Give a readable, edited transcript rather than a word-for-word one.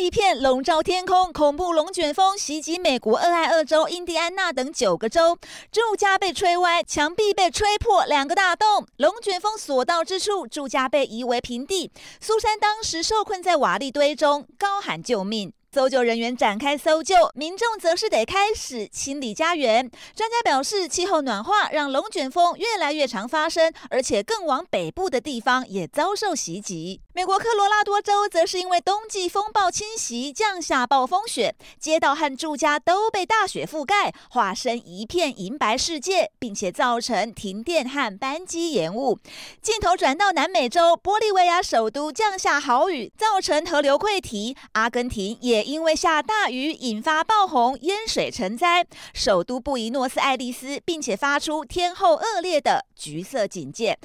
一片笼罩天空，恐怖龙卷风袭击美国俄亥俄州、印第安纳等9个州，住家被吹歪，墙壁被吹破2个大洞。龙卷风所到之处，住家被夷为平地。苏珊当时受困在瓦砾堆中，高喊救命。搜救人员展开搜救，民众则是得开始清理家园。专家表示，气候暖化让龙卷风越来越常发生，而且更往北部的地方也遭受袭击。美国科罗拉多州则是因为冬季风暴侵袭，降下暴风雪，街道和住家都被大雪覆盖，化身一片银白世界，并且造成停电和班机延误。镜头转到南美洲，玻利维亚首都降下豪雨，造成河流溃堤。阿根廷也因为下大雨引发暴洪，淹水成灾。首都布宜诺斯艾利斯并且发出天候恶劣的橘色警戒。